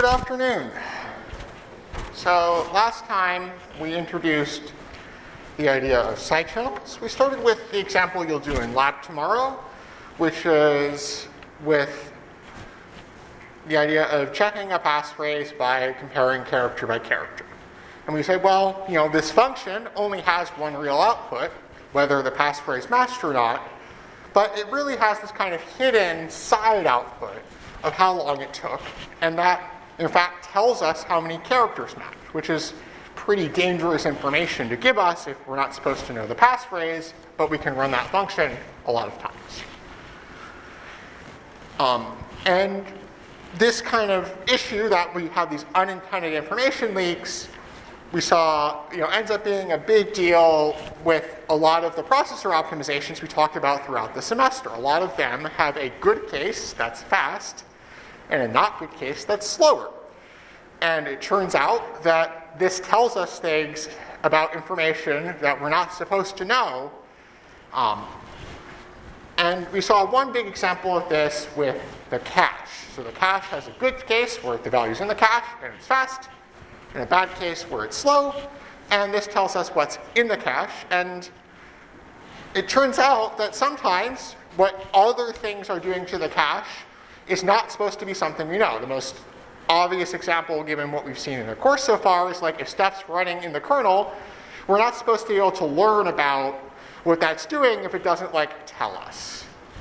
Good afternoon. So last time we introduced the idea of side channels. We started with the example you'll do in lab tomorrow, which is with the idea of checking a passphrase by comparing character by character. And we said, well, this function only has one real output, whether the passphrase matched or not, but it really has this kind of hidden side output of how long it took, and that, in fact, tells us how many characters match, which is pretty dangerous information to give us if we're not supposed to know the passphrase, but we can run that function a lot of times. And this kind of issue that we have these unintended information leaks, we saw ends up being a big deal with a lot of the processor optimizations we talked about throughout the semester. A lot of them have a good case that's fast and a not good case that's slower. And it turns out that this tells us things about information that we're not supposed to know. And we saw one big example of this with the cache. So the cache has a good case where the value's in the cache and it's fast, and a bad case where it's slow, and this tells us what's in the cache. And it turns out that sometimes what other things are doing to the cache is not supposed to be something we know. The most obvious example, given what we've seen in the course so far, is like if stuff's running in the kernel, we're not supposed to be able to learn about what that's doing if it doesn't tell us.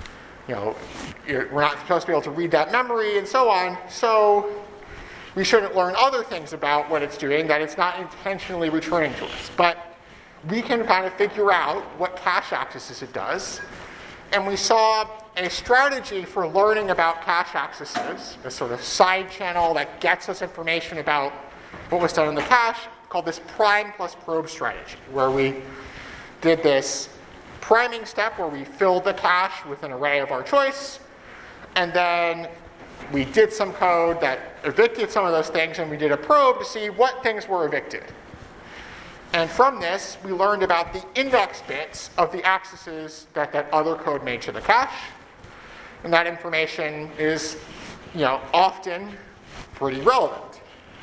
We're not supposed to be able to read that memory and so on, so we shouldn't learn other things about what it's doing that it's not intentionally returning to us. But we can kind of figure out what cache accesses it does. And we saw a strategy for learning about cache accesses, a sort of side channel that gets us information about what was done in the cache, called this prime plus probe strategy, where we did this priming step where we filled the cache with an array of our choice, and then we did some code that evicted some of those things, and we did a probe to see what things were evicted. And from this, we learned about the index bits of the accesses that other code made to the cache. And that information is, often pretty relevant.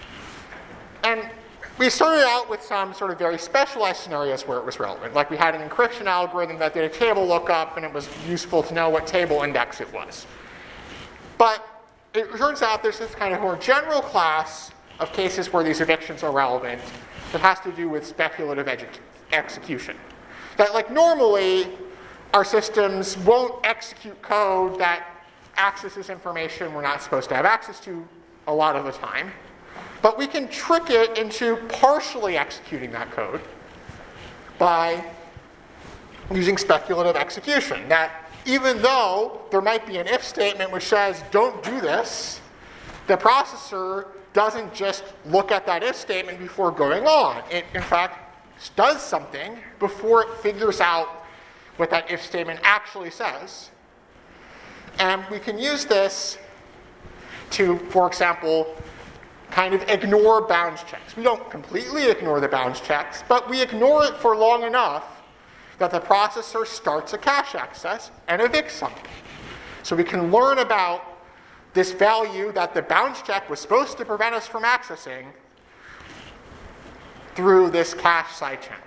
And we started out with some sort of very specialized scenarios where it was relevant. Like we had an encryption algorithm that did a table lookup, and it was useful to know what table index it was. But it turns out there's this kind of more general class of cases where these evictions are relevant that has to do with speculative execution. That normally our systems won't execute code that accesses information we're not supposed to have access to a lot of the time. But we can trick it into partially executing that code by using speculative execution. That even though there might be an if statement which says, don't do this, the processor doesn't just look at that if statement before going on. It, in fact, does something before it figures out what that if statement actually says. And we can use this to, for example, kind of ignore bounds checks. We don't completely ignore the bounds checks, but we ignore it for long enough that the processor starts a cache access and evicts something. So we can learn about this value that the bounds check was supposed to prevent us from accessing through this cache side channel.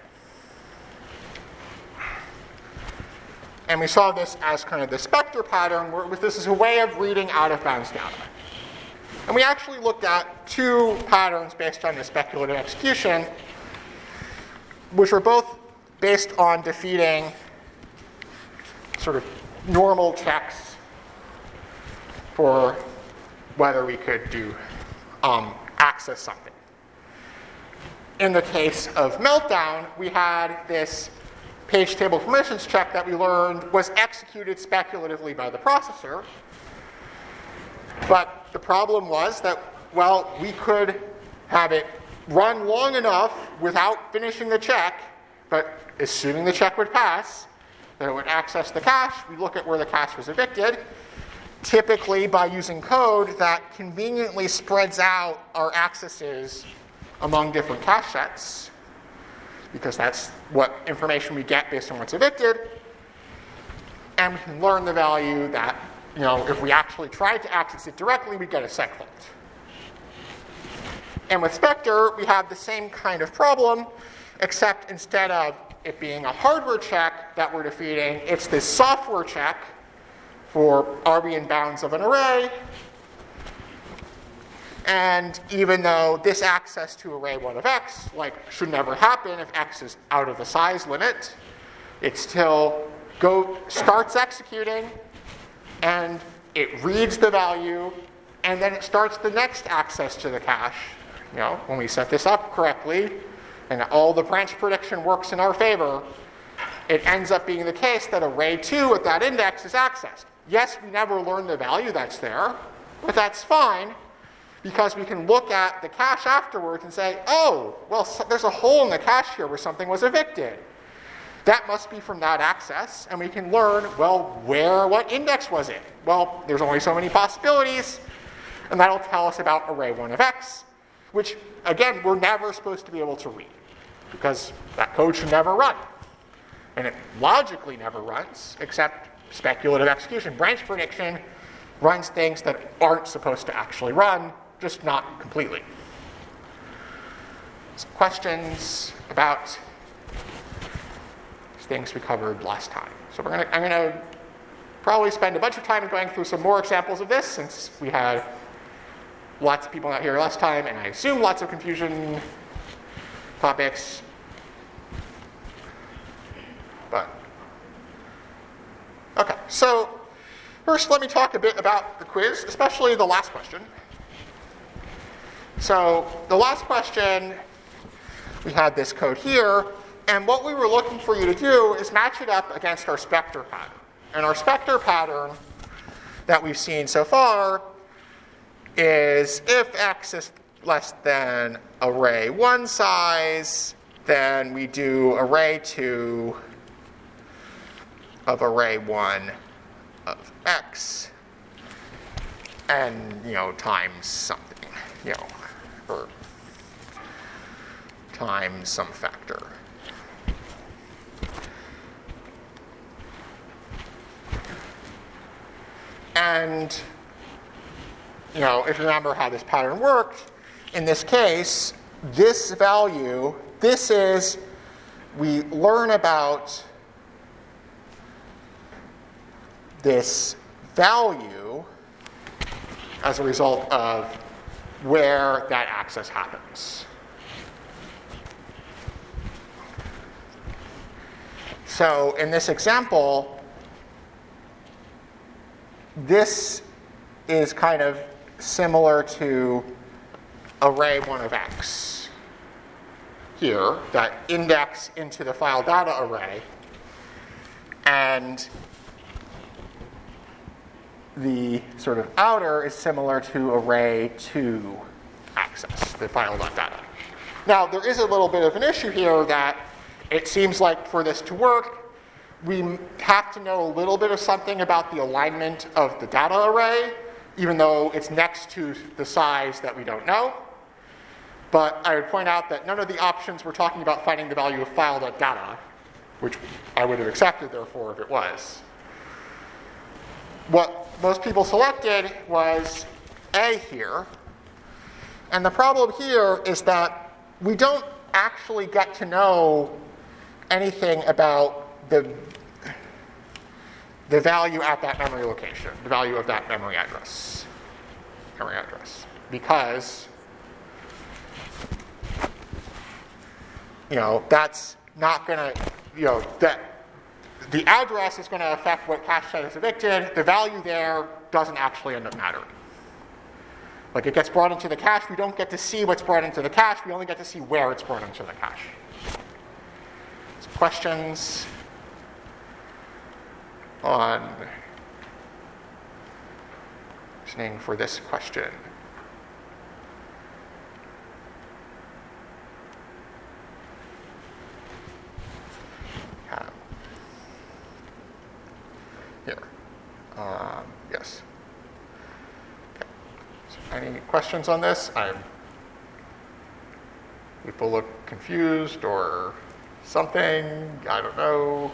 And we saw this as kind of the Spectre pattern, where this is a way of reading out-of-bounds data. And we actually looked at two patterns based on the speculative execution, which were both based on defeating sort of normal checks for whether we could do access something. In the case of Meltdown, we had this page table permissions check that we learned was executed speculatively by the processor. But the problem was that, we could have it run long enough without finishing the check, but assuming the check would pass, that it would access the cache. We look at where the cache was evicted, typically by using code that conveniently spreads out our accesses among different cache sets, because that's what information we get based on what's evicted. And we can learn the value that, if we actually tried to access it directly, we'd get a segfault. And with Spectre, we have the same kind of problem, except instead of it being a hardware check that we're defeating, it's this software check for Arbian bounds of an array. And even though this access to array 1 of x should never happen if x is out of the size limit, it still starts executing, and it reads the value, and then it starts the next access to the cache. When we set this up correctly, and all the branch prediction works in our favor, it ends up being the case that array 2 at that index is accessed. Yes, we never learn the value that's there, but that's fine, because we can look at the cache afterwards and say, oh, well, there's a hole in the cache here where something was evicted. That must be from that access, and we can learn, well, what index was it? Well, there's only so many possibilities, and that'll tell us about array 1 of x, which, again, we're never supposed to be able to read, because that code should never run. And it logically never runs, except speculative execution. Branch prediction runs things that aren't supposed to actually run, just not completely. Some questions about things we covered last time. So I'm going to probably spend a bunch of time going through some more examples of this, since we had lots of people out here last time, and I assume lots of confusion topics. But, okay, so first let me talk a bit about the quiz, especially the last question. So the last question, we had this code here, and what we were looking for you to do is match it up against our Spectre pattern. And our Spectre pattern that we've seen so far is if x is less than array 1 size, then we do array 2 of array 1 of x, and, times something, or times some factor. And, if you remember how this pattern worked, in this case, this value, we learn about this value as a result of where that access happens. So in this example, this is kind of similar to array 1 of x here, that index into the file data array, and the sort of outer is similar to array 2 access, the file.data. Now, there is a little bit of an issue here that it seems like for this to work, we have to know a little bit of something about the alignment of the data array, even though it's next to the size that we don't know. But I would point out that none of the options we're talking about finding the value of file.data, which I would have accepted, therefore, if it was. What most people selected was A here. And the problem here is that we don't actually get to know anything about the value at that memory location, the value of that memory address, because that's not going to, that the address is going to affect what cache set is evicted. The value there doesn't actually end up mattering. Like, it gets brought into the cache, we don't get to see what's brought into the cache, we only get to see where it's brought into the cache. Some questions on reasoning for this question? Here. Yes. Okay. So any questions on this? People look confused or something. I don't know.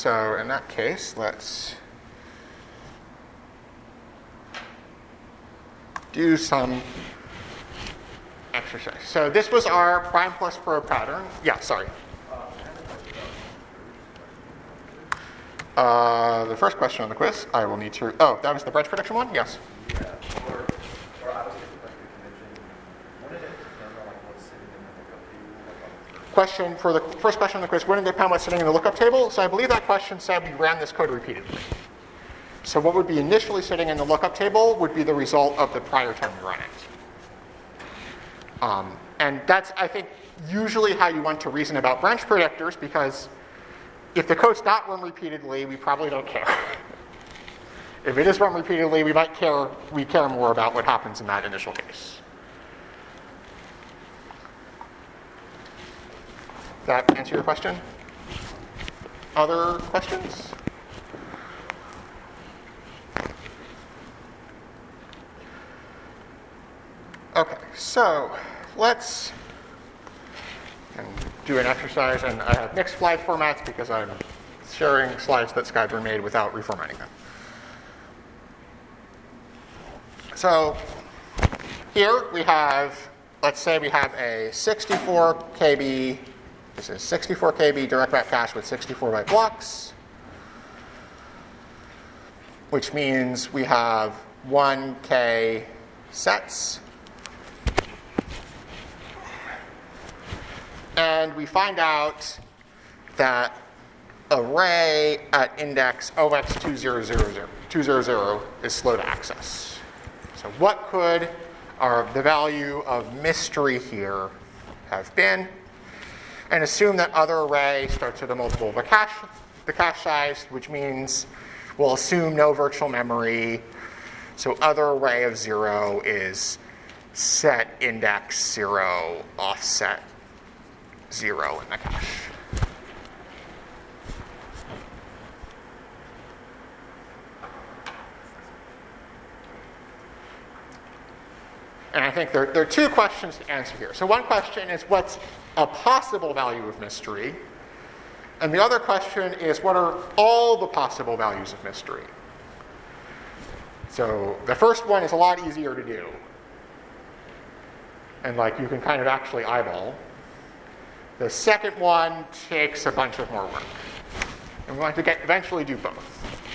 So in that case, let's do some exercise. So this was our prime plus probe pattern. Yeah, sorry. The first question on the quiz, I will need to. Oh, that was the branch prediction one? Yes. Yeah. Or I was thinking like you mentioned, when did it depend on like what's sitting in the lookup table? Question for the first question on the quiz, when did it depend what's sitting in the lookup table? So I believe that question said we ran this code repeatedly. So what would be initially sitting in the lookup table would be the result of the prior time we ran it. And that's, I think, usually how you want to reason about branch predictors, because if the code's not run repeatedly, we probably don't care. If it is run repeatedly, we care more about what happens in that initial case. Does that answer your question? Other questions? Okay, so let's do an exercise, and I have mixed slide formats because I'm sharing slides that Skype made without reformatting them. So here we have, let's say we have a 64 KB, this is 64 KB direct map cache with 64 byte blocks, which means we have 1K sets. And we find out that array at index OX200 is slow to access. So what could the value of mystery here have been? And assume that other array starts with a multiple of the cache size, which means we'll assume no virtual memory. So other array of 0 is set index 0 offset 0 in the cache. And I think there are two questions to answer here. So one question is, what's a possible value of mystery? And the other question is, what are all the possible values of mystery? So the first one is a lot easier to do. And you can kind of actually eyeball. The second one takes a bunch of more work. And we want to eventually do both.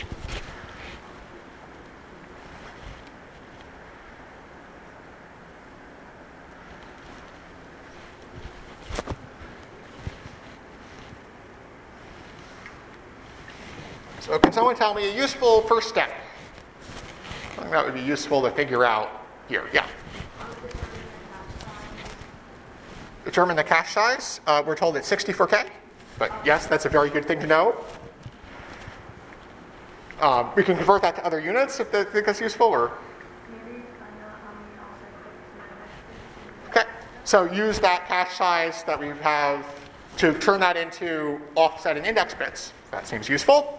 So can someone tell me a useful first step? Something that would be useful to figure out here. Yeah. Determine the cache size. We're told it's 64K, but yes, that's a very good thing to know. We can convert that to other units if they think that's useful, or. Okay, so use that cache size that we have to turn that into offset and index bits. That seems useful.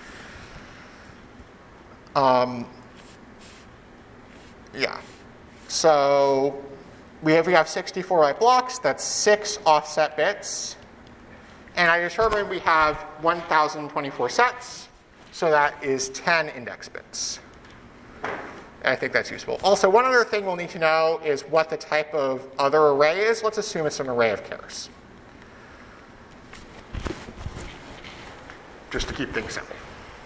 Yeah. So we have 64 byte blocks. That's 6 offset bits. And I determined we have 1,024 sets. So that is 10 index bits. And I think that's useful. Also, one other thing we'll need to know is what the type of other array is. Let's assume it's an array of chars, just to keep things simple.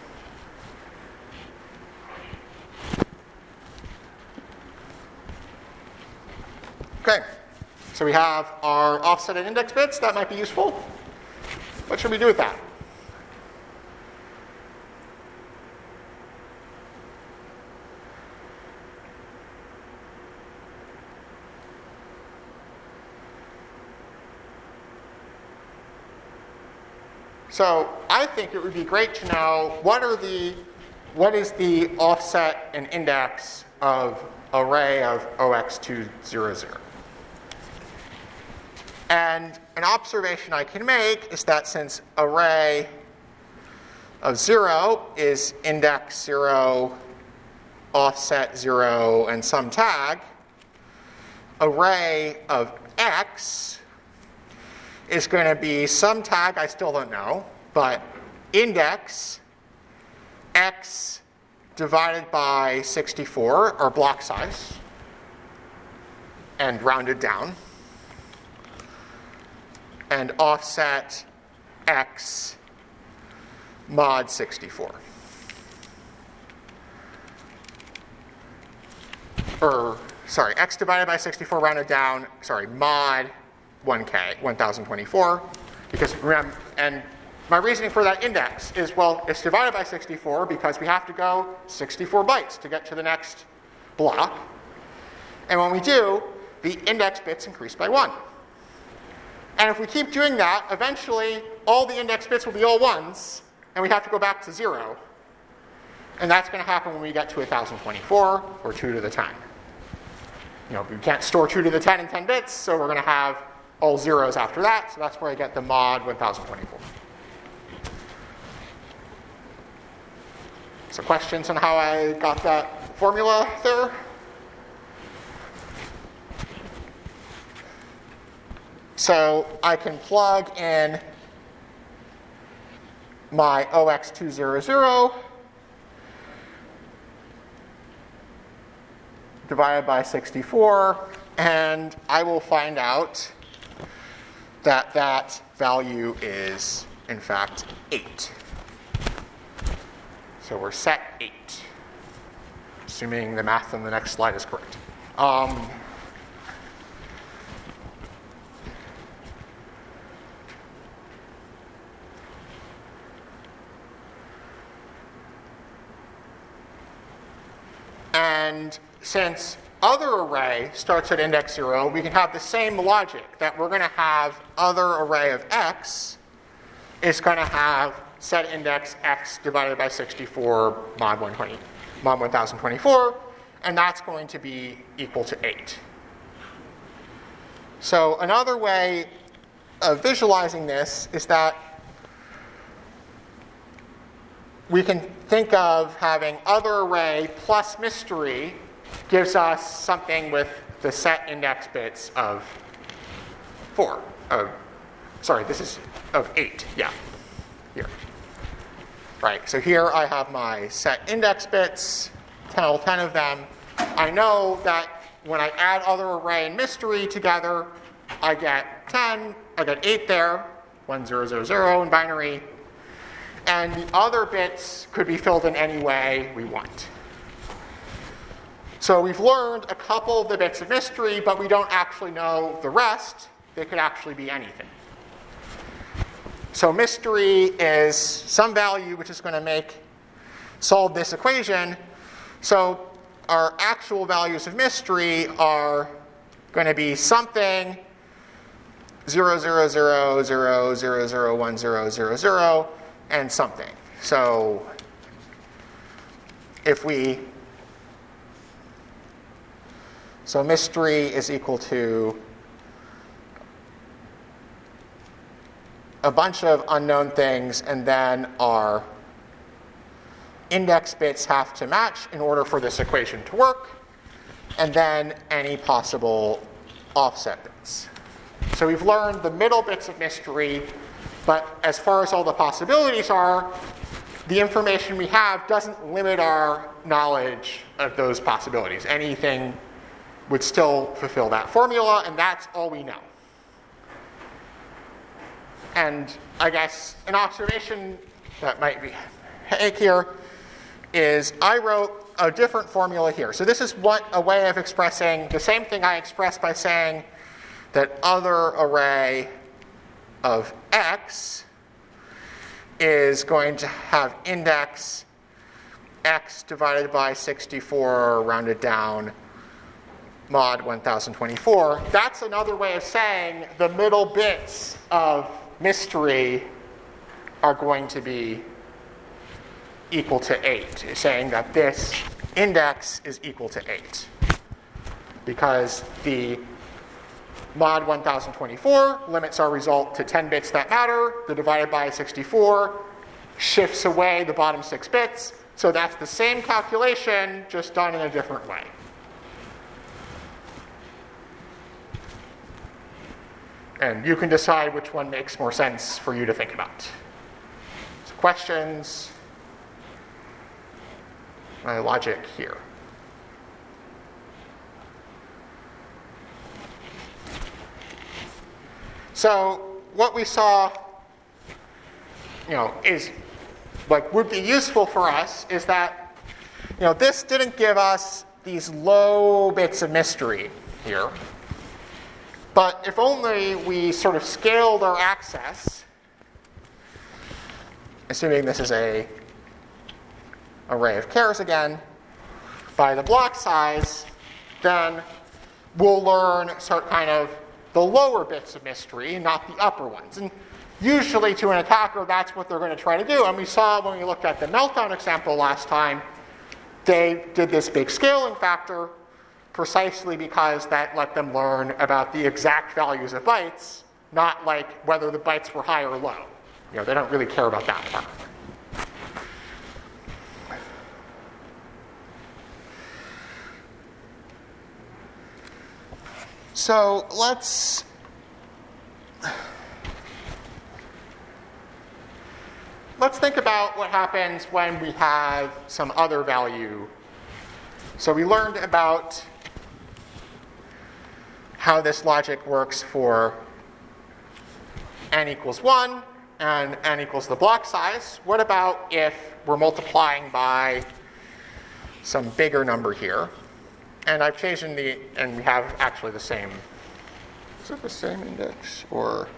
Okay, so we have our offset and index bits. That might be useful. What should we do with that? So I think it would be great to know what is the offset and index of array of OX200. And an observation I can make is that since array of 0 is index 0, offset 0, and some tag, array of x is going to be some tag I still don't know, but index x divided by 64, or block size, and rounded down, and offset x mod 64. X divided by 64 rounded down, mod 1K, 1024. Because remember, and my reasoning for that index is, well, it's divided by 64 because we have to go 64 bytes to get to the next block. And when we do, the index bits increase by 1. And if we keep doing that, eventually all the index bits will be all 1s, and we have to go back to 0. And that's going to happen when we get to 1024, or 2 to the 10. We can't store 2 to the 10 in 10 bits, so we're going to have all zeros after that, so that's where I get the mod 1024. So questions on how I got that formula there? So I can plug in my OX200 divided by 64, and I will find out that that value is, in fact, 8. So we're set 8, assuming the math on the next slide is correct. And since other array starts at index 0, we can have the same logic that we're going to have other array of x is going to have set index x divided by 64 mod 1024, and that's going to be equal to 8. So another way of visualizing this is that we can think of having other array plus mystery gives us something with the set index bits of 4. This is of 8, yeah, here. Right, so here I have my set index bits, 10 of them. I know that when I add other array and mystery together, I get 10, I get 8 there, 1000 in binary, and the other bits could be filled in any way we want. So we've learned a couple of the bits of mystery, but we don't actually know the rest. They could actually be anything. So mystery is some value which is going to solve this equation. So our actual values of mystery are going to be something 00000001000 and something. So so mystery is equal to a bunch of unknown things, and then our index bits have to match in order for this equation to work, and then any possible offset bits. So we've learned the middle bits of mystery, but as far as all the possibilities are, the information we have doesn't limit our knowledge of those possibilities. Anything would still fulfill that formula, and that's all we know. And I guess an observation that might be here is I wrote a different formula here. So this is a way of expressing the same thing I expressed by saying that other array of x is going to have index x divided by 64 rounded down mod 1024. That's another way of saying the middle bits of mystery are going to be equal to 8, saying that this index is equal to 8. Because the mod 1024 limits our result to 10 bits that matter. The divided by 64 shifts away the bottom 6 bits. So that's the same calculation, just done in a different way. And you can decide which one makes more sense for you to think about. So Questions? My logic here. So what we saw, is like would be useful for us is that, this didn't give us these low bits of mystery here. But if only we sort of scaled our access, assuming this is a array of chars again, by the block size, then we'll learn kind of the lower bits of mystery, not the upper ones. And usually to an attacker, that's what they're going to try to do. And we saw when we looked at the meltdown example last time, they did this big scaling factor precisely because that let them learn about the exact values of bytes, not like whether the bytes were high or low. They don't really care about that part. So let's think about what happens when we have some other value. So we learned about how this logic works for n equals 1 and n equals the block size. What about if we're multiplying by some bigger number here? And I've chosen and we have actually the same. Is it the same index? Or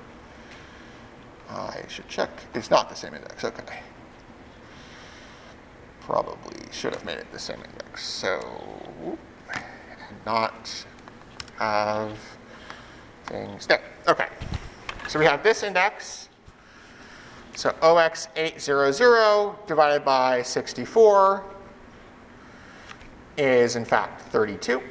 I should check. It's not the same index. Okay. Probably should have made it the same index. So, not have things there. Okay. So we have this index. So OX800 divided by 64 is in fact 32.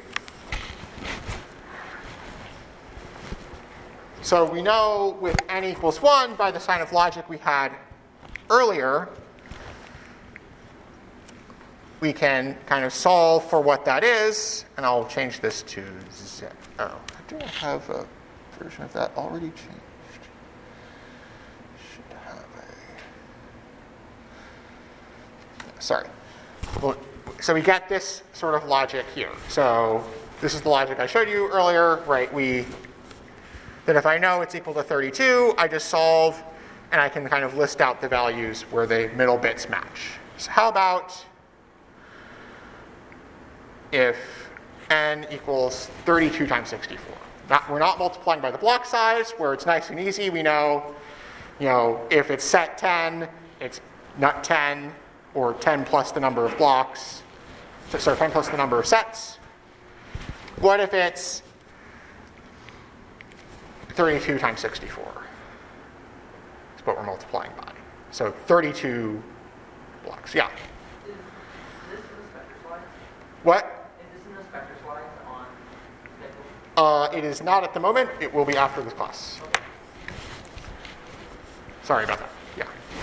So we know with n equals 1 by the sign of logic we had earlier, we can kind of solve for what that is, and I'll change this to z. Oh, do I have a version of that already changed? Should have a. Sorry. Well, so we get this sort of logic here. So this is the logic I showed you earlier, right? That if I know it's equal to 32, I just solve, and I can kind of list out the values where the middle bits match. So how about if n equals 32 times 64? We're not multiplying by the block size, where it's nice and easy. We know, if it's set 10, it's not 10, or 10 plus the number of blocks. So 10 plus the number of sets. What if it's 32 times 64? That's what we're multiplying by. So 32 blocks. Yeah. Is this in the spectre slides? What? Is this in the spectre slides on Nickel? It is not at the moment. It will be after this class. Okay. Sorry about that. Yeah.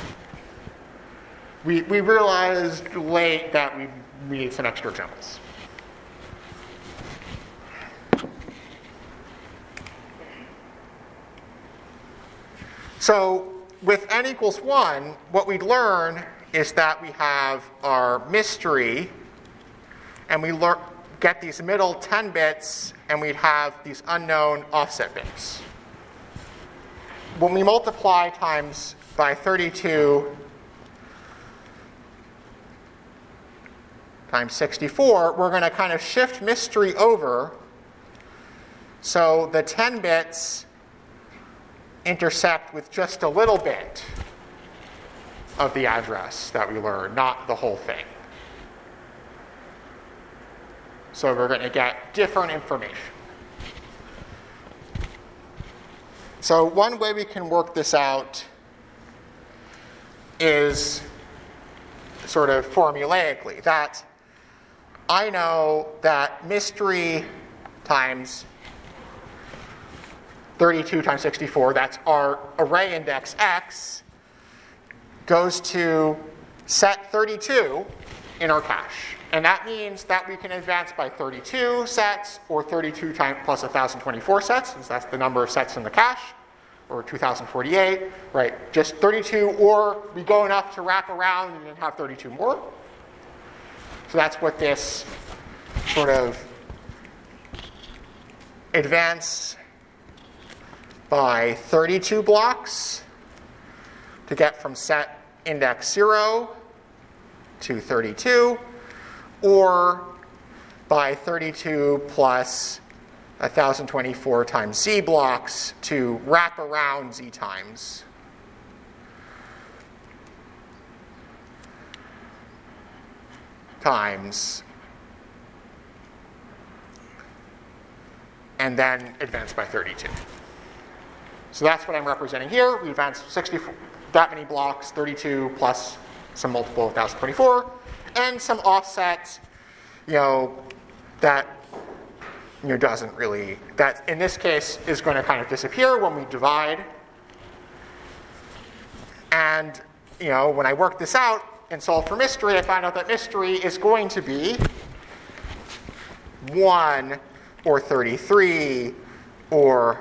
We realized late that we need some extra examples. So with n equals 1, what we learn is that we have our mystery, and we get these middle 10 bits, and we'd have these unknown offset bits. When we multiply times by 32 times 64, we're going to kind of shift mystery over so the 10 bits intersect with just a little bit of the address that we learned, not the whole thing. So we're going to get different information. So one way we can work this out is sort of formulaically, that I know that mystery times 32 times 64, that's our array index x, goes to set 32 in our cache. And that means that we can advance by 32 sets, or 32 times plus 1024 sets, since that's the number of sets in the cache, or 2048, right? Just 32, or we go enough to wrap around and then have 32 more. So that's what this sort of advance by 32 blocks to get from set index 0 to 32, or by 32 plus 1024 times z blocks to wrap around z times. Times, and then advance by 32. So that's what I'm representing here. We advance 64, that many blocks, 32 plus some multiple of 1024, and some offset, that doesn't really, that in this case is going to kind of disappear when we divide. And when I work this out and solve for mystery, I find out that mystery is going to be 1 or 33 or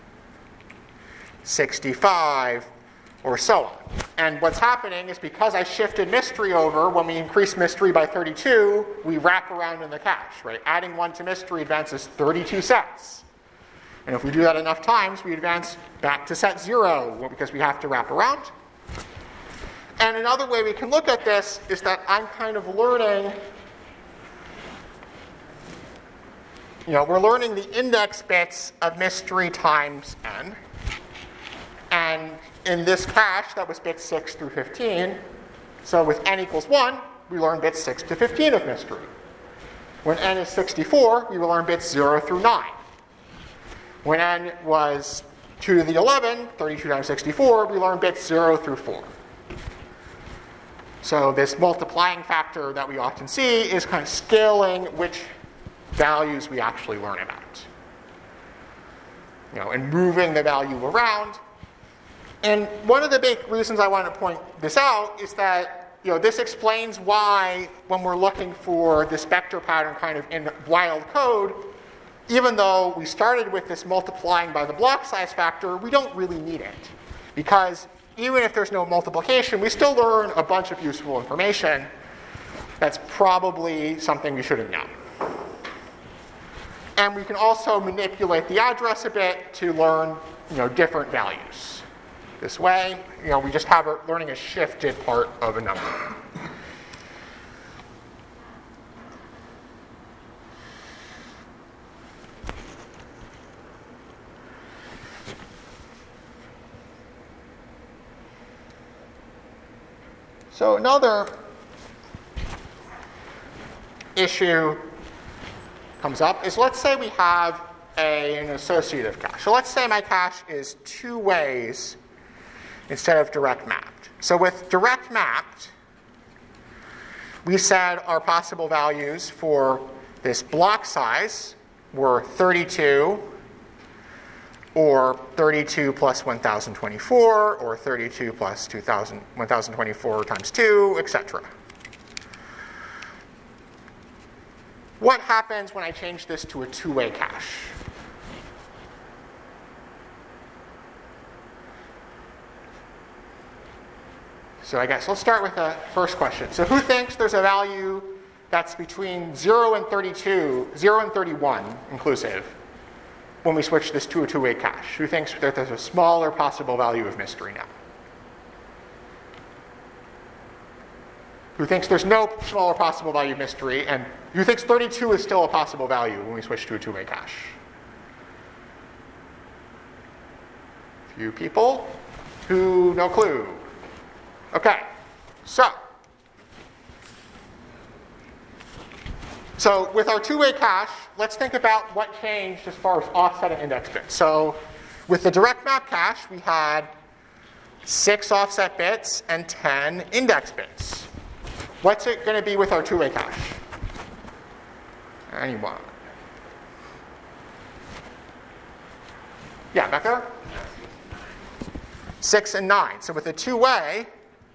65 or so on. And what's happening is because I shifted mystery over, when we increase mystery by 32, we wrap around in the cache, right? Adding 1 to mystery advances 32 sets. And if we do that enough times, we advance back to set 0 because we have to wrap around. And another way we can look at this is that I'm kind of learning, we're learning the index bits of mystery times n. And in this cache, that was bits 6 through 15. So with n equals 1, we learn bits 6 to 15 of mystery. When n is 64, we will learn bits 0 through 9. When n was 2 to the 11, 32 times 64, we learn bits 0 through 4. So this multiplying factor that we often see is kind of scaling which values we actually learn about. And moving the value around. And one of the big reasons I want to point this out is that this explains why when we're looking for the Spectre pattern kind of in wild code, even though we started with this multiplying by the block size factor, we don't really need it. Because even if there's no multiplication, we still learn a bunch of useful information that's probably something we should have known. And we can also manipulate the address a bit to learn different values. This way, we just have learning a shifted part of a number. So another issue comes up is, let's say we have an associative cache. So let's say my cache is 2 ways instead of direct mapped. So with direct mapped, we said our possible values for this block size were 32, or 32 plus 1024, or 32 plus 1024 times 2, etc. What happens when I change this to a 2-way cache? So I guess let's start with the first question. So who thinks there's a value that's between 0 and 32, 0 and 31 inclusive, when we switch this to a 2-way cache? Who thinks that there's a smaller possible value of mystery now? Who thinks there's no smaller possible value of mystery? And who thinks 32 is still a possible value when we switch to a 2-way cache? Few people who no clue. Okay, so with our 2-way cache, let's think about what changed as far as offset and index bits. So with the direct map cache, we had 6 offset bits and 10 index bits. What's it going to be with our 2-way cache? Anyone? Yeah, back there? 6 and 9. So with a 2-way,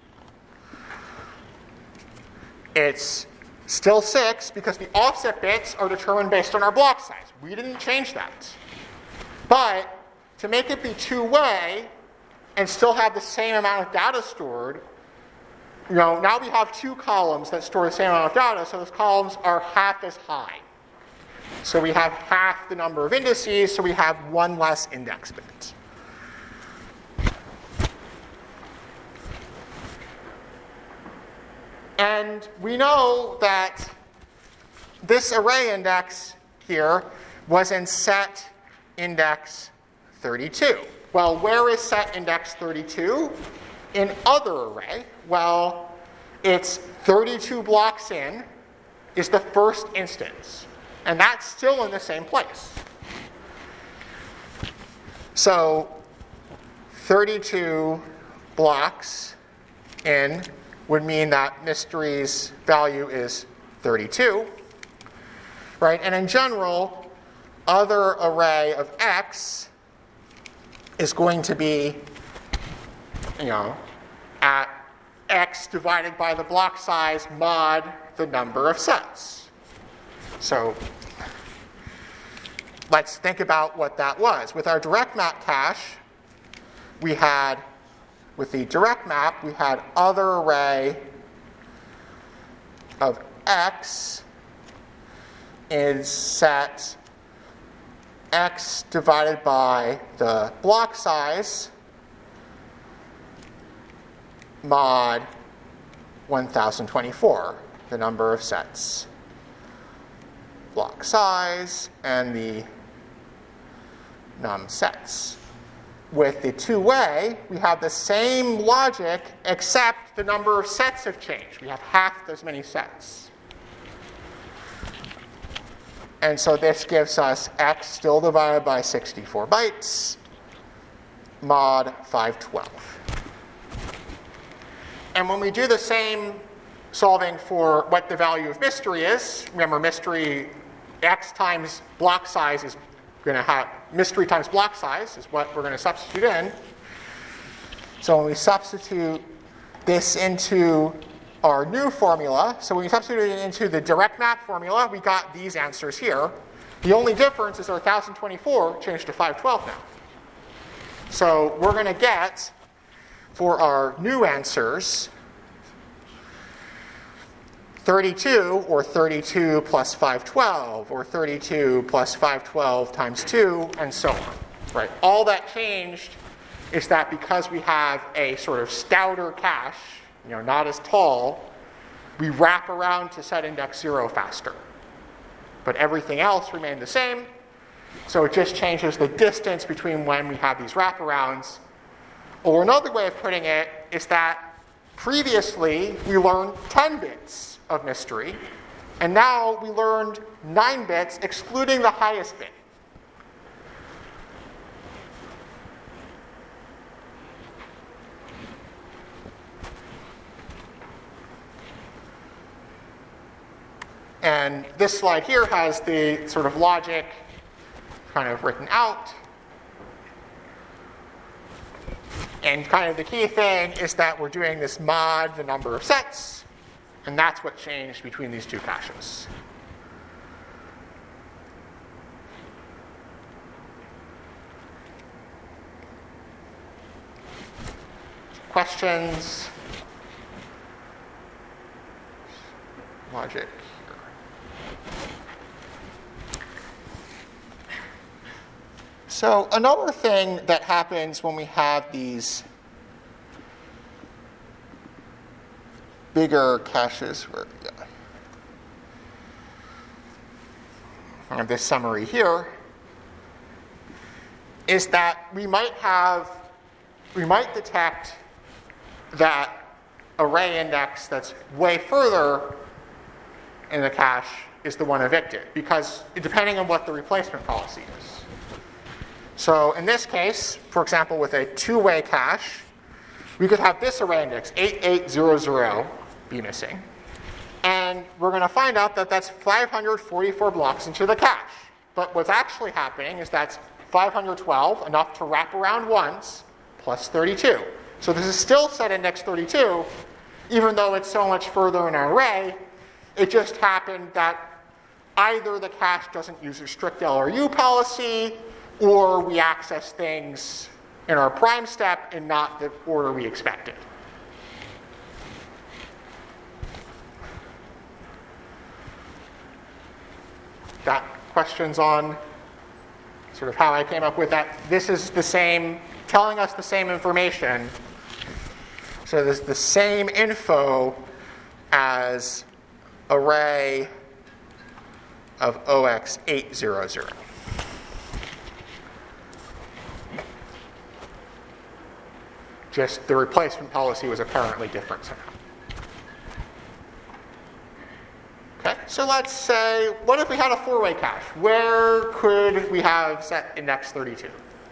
it's still 6 because the offset bits are determined based on our block size. We didn't change that. But to make it be two-way and still have the same amount of data stored, now we have two columns that store the same amount of data, so those columns are half as high. So we have half the number of indices, so we have one less index bit. And we know that this array index here was in set index 32. Well, where is set index 32? In other array. Well, it's 32 blocks in is the first instance. And that's still in the same place. So 32 blocks in would mean that mystery's value is 32, right? And in general, other array of x is going to be, at x divided by the block size mod the number of sets. So let's think about what that was. With our direct map cache, with the direct map, we had other array of x is set x divided by the block size mod 1024, the number of sets. Block size and the num sets. With the two-way, we have the same logic, except the number of sets have changed. We have half as many sets. And so this gives us x still divided by 64 bytes, mod 512. And when we do the same solving for what the value of mystery is, remember mystery x times block size is going to have mystery times block size is what we're going to substitute in. So when we substitute this into our new formula, so when we substitute it into the direct map formula, we got these answers here. The only difference is our 1024 changed to 512 now. So we're going to get, for our new answers, 32, or 32 plus 512, or 32 plus 512 times 2, and so on. Right? All that changed is that because we have a sort of stouter cache, not as tall, we wrap around to set index 0 faster. But everything else remained the same, so it just changes the distance between when we have these wraparounds. Or another way of putting it is that previously we learned 10 bits of mystery, and now we learned 9 bits, excluding the highest bit. And this slide here has the sort of logic kind of written out. And kind of the key thing is that we're doing this mod the number of sets, and that's what changed between these two caches. Questions? Logic here. So another thing that happens when we have these bigger caches, I have this summary here, is that we might detect that array index that's way further in the cache is the one evicted, because depending on what the replacement policy is. So in this case, for example, with a two-way cache, we could have this array index, 8800, be missing. And we're going to find out that that's 544 blocks into the cache. But what's actually happening is that's 512, enough to wrap around once, plus 32. So this is still set index 32, even though it's so much further in our array. It just happened that either the cache doesn't use a strict LRU policy, or we access things in our prime step in not the order we expected. Got questions on sort of how I came up with that? This is the same, telling us the same information. So there's the same info as array of OX800. Just the replacement policy was apparently different somehow. Okay, so let's say, what if we had a four-way cache? Where could we have set index 32?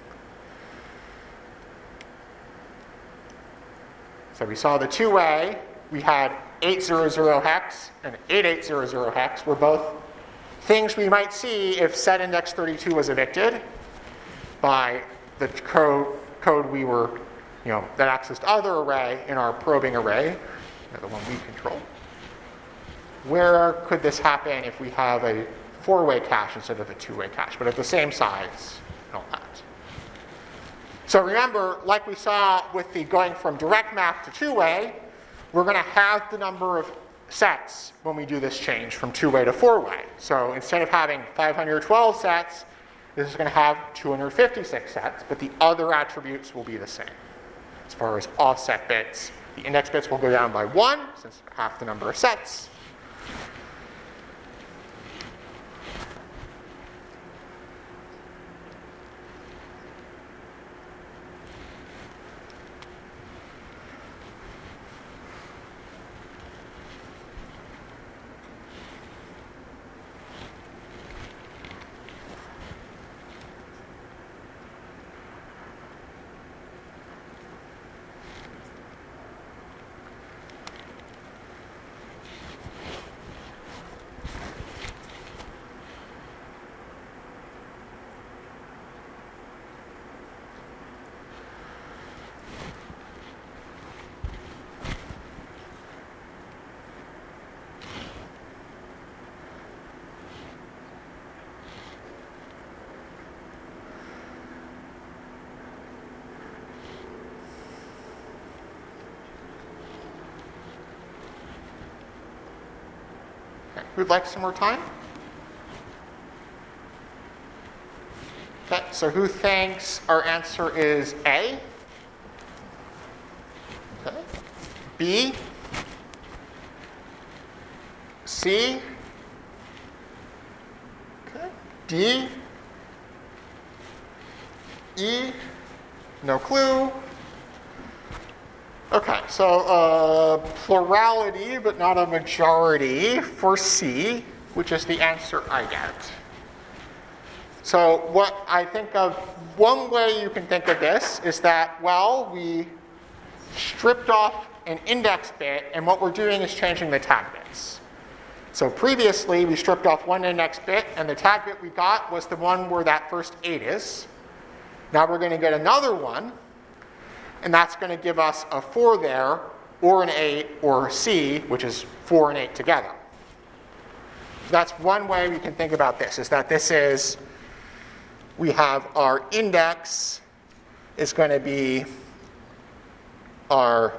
So we saw the two-way, we had 800 hex and 8800 hex were both things we might see if set index 32 was evicted by the code we were, that accessed other array in our probing array, the one we control. Where could this happen if we have a four-way cache instead of a two-way cache, but at the same size and all that? So remember, like we saw with the going from direct map to two-way, we're going to have the number of sets when we do this change from two-way to four-way. So instead of having 512 sets, this is going to have 256 sets, but the other attributes will be the same. As far as offset bits, the index bits will go down by 1, since half the number of sets. Who'd like some more time? Okay, so who thinks our answer is A? Okay. B? C? Okay. D? E? No clue. Okay, so plurality, but not a majority for C, which is the answer I get. So what I think of, one way you can think of this is that, well, we stripped off an index bit, and what we're doing is changing the tag bits. So previously, we stripped off one index bit, and the tag bit we got was the one where that first 8 is. Now we're going to get another one, and that's going to give us a 4 there, or an 8, or C, which is 4 and 8 together. So that's one way we can think about this, is that this is, we have our index is going to be our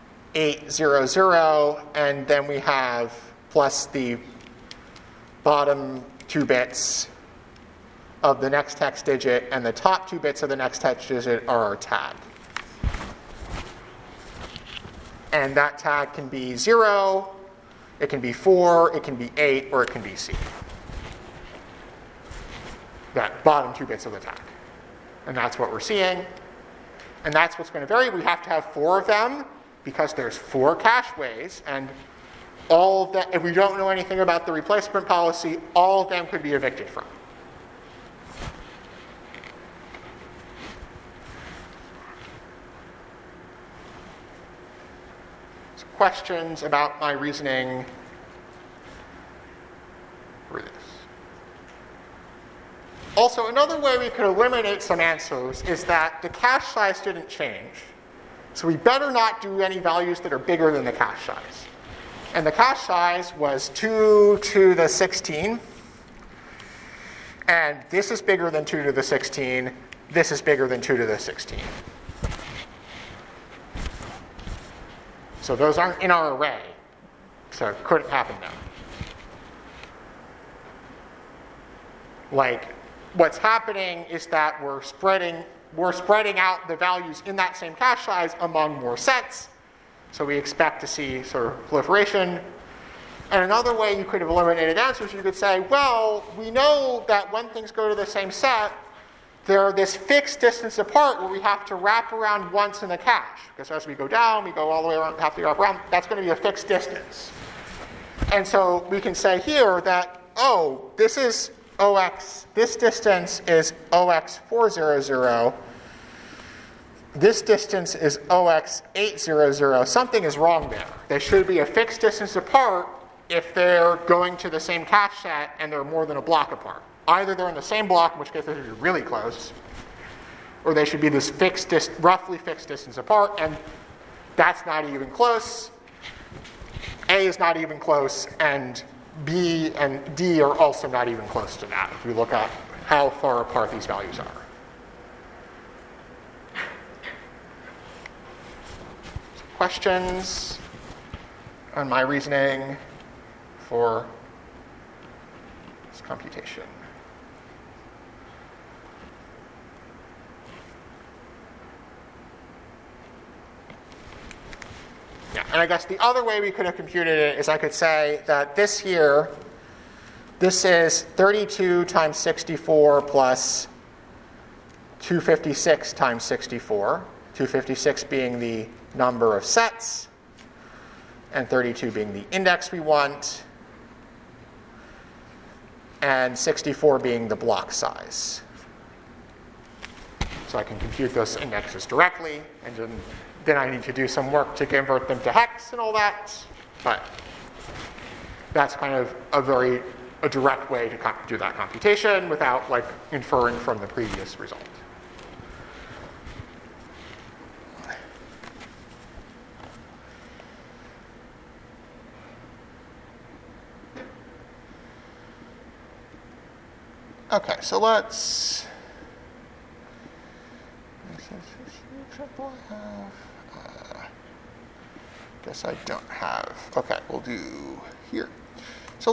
800, and then we have plus the bottom 2 bits of the next hex digit, and the top 2 bits of the next hex digit are our tag. And that tag can be 0, it can be 4, it can be 8, or it can be C. That bottom 2 bits of the tag. And that's what we're seeing. And that's what's going to vary. We have to have 4 of them because there's 4 cache ways, and all of that, if we don't know anything about the replacement policy, all of them could be evicted from. Questions about my reasoning for this. Also, another way we could eliminate some answers is that the cache size didn't change. So we better not do any values that are bigger than the cache size. And the cache size was 2 to the 16. and this is bigger than 2 to the 16, this is bigger than 2 to the 16. So those aren't in our array, so it couldn't happen now. Like, what's happening is that we're spreading out the values in that same cache size among more sets, so we expect to see sort of proliferation. And another way you could have eliminated answers, you could say, well, we know that when things go to the same set, they're this fixed distance apart where we have to wrap around once in the cache. Because as we go down, we go all the way around, have to wrap around. That's going to be a fixed distance. And so we can say here that, oh, this is OX, this distance is OX400. This distance is OX800. Something is wrong there. They should be a fixed distance apart if they're going to the same cache set and they're more than a block apart. Either they're in the same block, in which case they should be really close, or they should be this roughly fixed distance apart, and that's not even close. A is not even close, and B and D are also not even close to that if we look at how far apart these values are. Questions on my reasoning for this computation? Yeah, and I guess the other way we could have computed it is I could say that this here, this is 32 times 64 plus 256 times 64, 256 being the number of sets, and 32 being the index we want, and 64 being the block size. So I can compute those indexes directly, and then I need to do some work to convert them to hex and all that, but that's kind of a direct way to do that computation without like inferring from the previous result. Okay, so let's example I have. Guess I don't have. Okay, we'll do here. So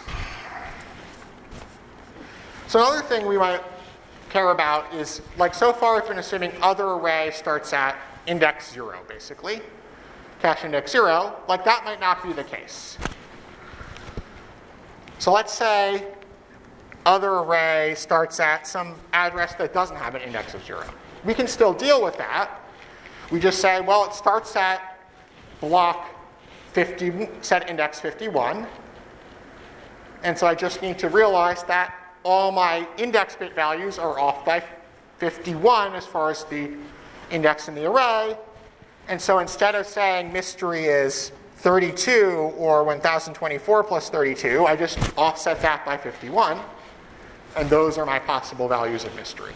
another thing we might care about is, like so far I've been assuming other array starts at index 0, basically. Cache index 0, like that might not be the case. So let's say other array starts at some address that doesn't have an index of 0. We can still deal with that. We just say, well, it starts at block 50, set index 51. And so I just need to realize that all my index bit values are off by 51 as far as the index in the array. And so instead of saying mystery is 32 or 1024 plus 32, I just offset that by 51. And those are my possible values of mystery.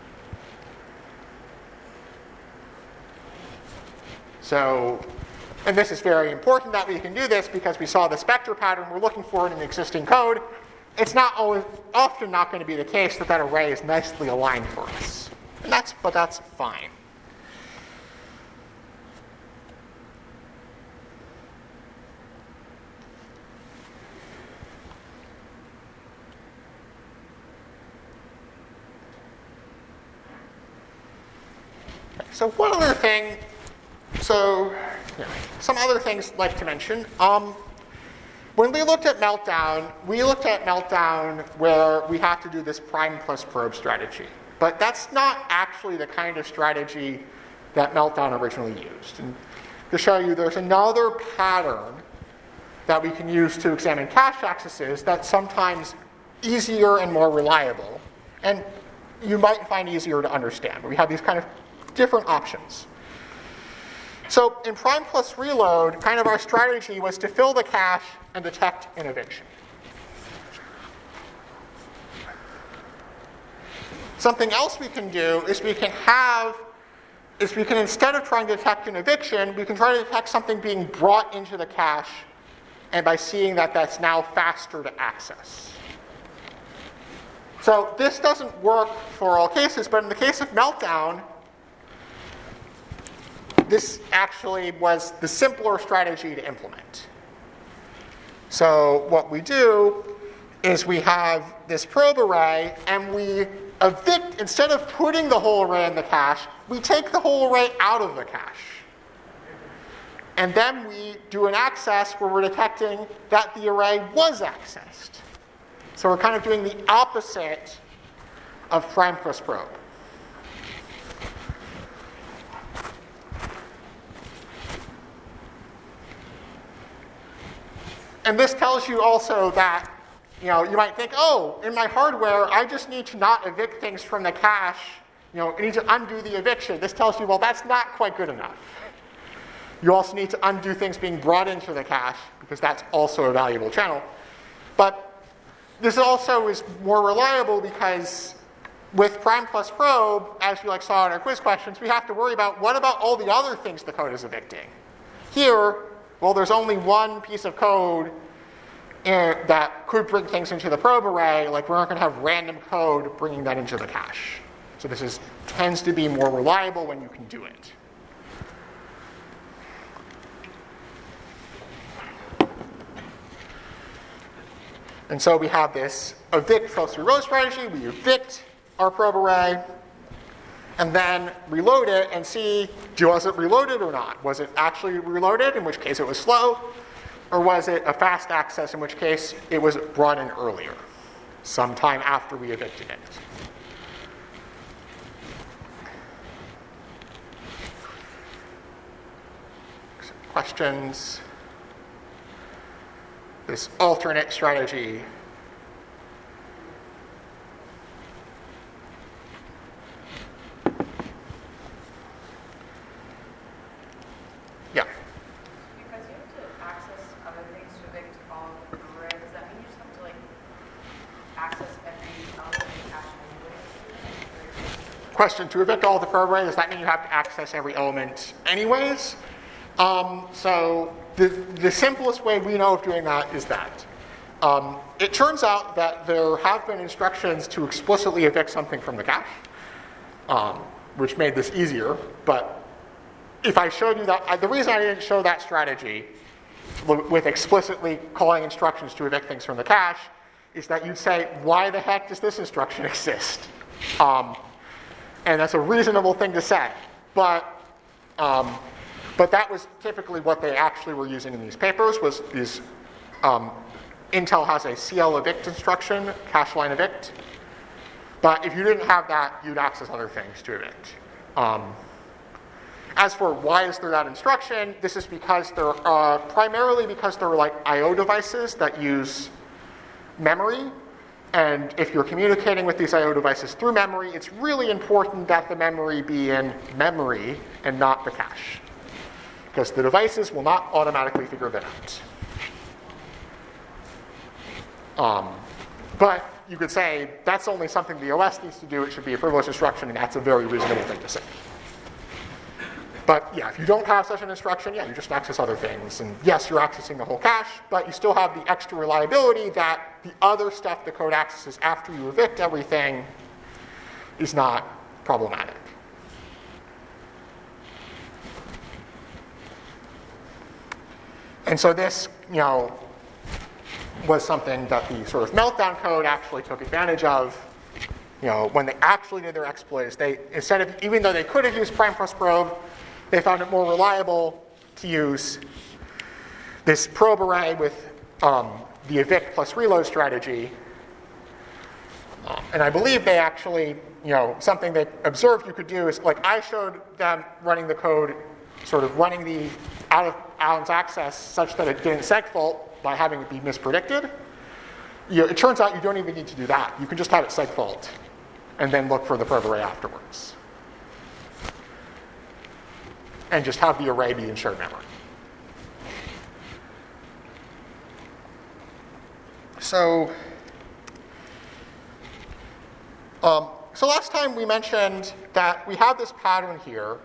So, and this is very important that we can do this because we saw the spectre pattern we're looking for in an existing code. It's not always, often not going to be the case that that array is nicely aligned for us. And but that's fine. So one other thing, some other things I'd like to mention. When we looked at Meltdown, where we have to do this prime plus probe strategy. But that's not actually the kind of strategy that Meltdown originally used. And to show you, there's another pattern that we can use to examine cache accesses that's sometimes easier and more reliable. And you might find easier to understand. But we have these kind of different options. So in prime plus reload, kind of our strategy was to fill the cache and detect an eviction. Something else we can do is we can instead of trying to detect an eviction, we can try to detect something being brought into the cache, and by seeing that that's now faster to access. So this doesn't work for all cases, but in the case of Meltdown, this actually was the simpler strategy to implement. So what we do is we have this probe array, and we evict, instead of putting the whole array in the cache, we take the whole array out of the cache. And then we do an access where we're detecting that the array was accessed. So we're kind of doing the opposite of prime plus probe. And this tells you also that, you might think, oh, in my hardware, I just need to not evict things from the cache. I need to undo the eviction. This tells you, well, that's not quite good enough. You also need to undo things being brought into the cache, because that's also a valuable channel. But this also is more reliable because with prime plus probe, as you saw in our quiz questions, we have to worry about what about all the other things the code is evicting. Here, well, there's only one piece of code that could bring things into the probe array. We're not going to have random code bringing that into the cache. So this tends to be more reliable when you can do it. And so we have this evict plus reload strategy. We evict our probe array, and then reload it and see, was it reloaded or not? Was it actually reloaded, in which case it was slow? Or was it a fast access, in which case it was brought in earlier, sometime after we evicted it? Some questions? This alternate strategy. Yeah. Because you have to access other things to evict all of the array, does that mean you just have to access every element in the cache anyways? Question, to evict all the probe array, does that mean you have to access every element anyways? So the simplest way we know of doing that is that. It turns out that there have been instructions to explicitly evict something from the cache, which made this easier. But if I showed you that, the reason I didn't show that strategy with explicitly calling instructions to evict things from the cache is that you'd say, why the heck does this instruction exist? And that's a reasonable thing to say. But that was typically what they actually were using in these papers, was these, Intel has a CL evict instruction, cache line evict. But if you didn't have that, you'd access other things to evict. As for why is there that instruction, this is because primarily because there are I/O devices that use memory. And if you're communicating with these I/O devices through memory, it's really important that the memory be in memory and not the cache, because the devices will not automatically figure that out. But you could say that's only something the OS needs to do. It should be a privileged instruction, and that's a very reasonable thing to say. But yeah, if you don't have such an instruction, you just access other things. And yes, you're accessing the whole cache, but you still have the extra reliability that the other stuff the code accesses after you evict everything is not problematic. And so this, was something that the sort of Meltdown code actually took advantage of. When they actually did their exploits, they, instead of, even though they could have used prime plus probe, they found it more reliable to use this probe array with the evict plus reload strategy. And I believe they actually, something they observed you could do is, I showed them running the code, sort of running the out of bounds access such that it didn't segfault by having it be mispredicted. It turns out you don't even need to do that. You can just have it segfault and then look for the probe array afterwards. And just have the array be in shared memory. So last time we mentioned that we have this pattern here,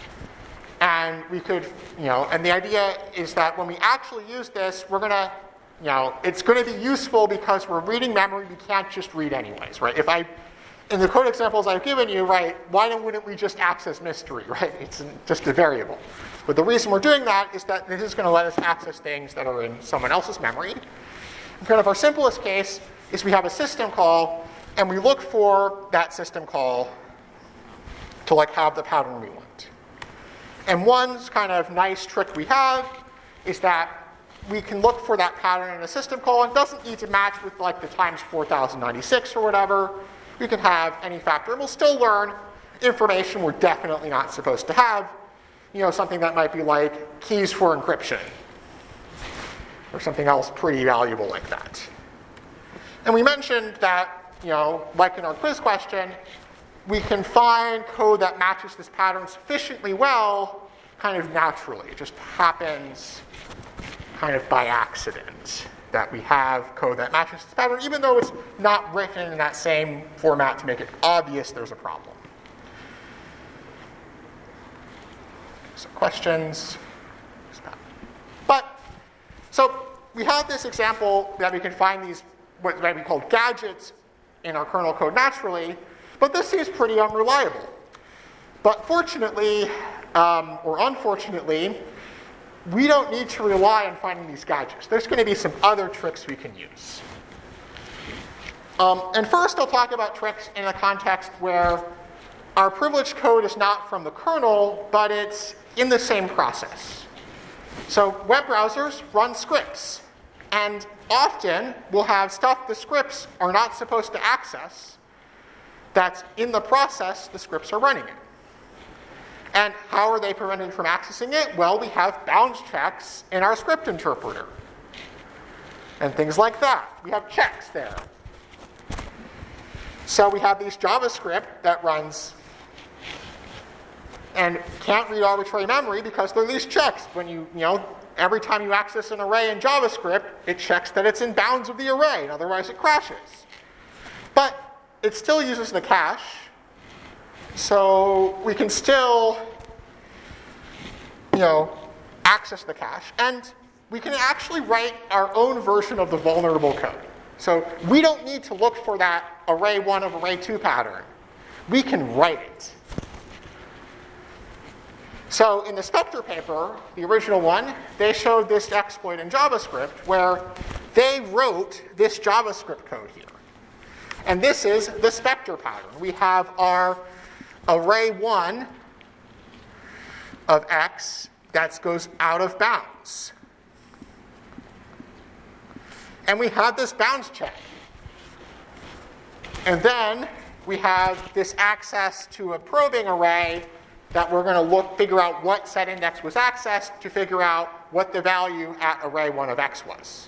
and we could, and the idea is that when we actually use this, we're going to it's going to be useful because we're reading memory we can't just read anyways, right? In the code examples I've given you, right, why wouldn't we just access mystery, right? It's just a variable. But the reason we're doing that is that this is going to let us access things that are in someone else's memory. And kind of our simplest case is we have a system call, and we look for that system call to have the pattern we want. And one kind of nice trick we have is that we can look for that pattern in a system call. It doesn't need to match with the times 4096 or whatever. We can have any factor, and we'll still learn information we're definitely not supposed to have. Something that might be like keys for encryption, or something else pretty valuable like that. And we mentioned that, like in our quiz question, we can find code that matches this pattern sufficiently well kind of naturally. It just happens kind of by accident that we have code that matches this pattern, even though it's not written in that same format to make it obvious there's a problem. So questions? So we have this example that we can find these what might be called gadgets in our kernel code naturally, but this seems pretty unreliable. But fortunately, or unfortunately, we don't need to rely on finding these gadgets. There's going to be some other tricks we can use. And first, I'll talk about tricks in a context where our privileged code is not from the kernel, but it's in the same process. So web browsers run scripts, and often we'll have stuff the scripts are not supposed to access that's in the process the scripts are running in. And how are they prevented from accessing it? Well, we have bounds checks in our script interpreter. And things like that. We have checks there. So we have these JavaScript that runs and can't read arbitrary memory because there are these checks. When every time you access an array in JavaScript, it checks that it's in bounds of the array, and otherwise it crashes. But it still uses the cache. So we can still, access the cache. And we can actually write our own version of the vulnerable code. So we don't need to look for that array 1 of array 2 pattern. We can write it. So in the Spectre paper, the original one, they showed this exploit in JavaScript where they wrote this JavaScript code here. And this is the Spectre pattern. We have our array 1 of x that goes out of bounds. And we have this bounds check. And then we have this access to a probing array that we're going to figure out what set index was accessed to figure out what the value at array 1 of x was.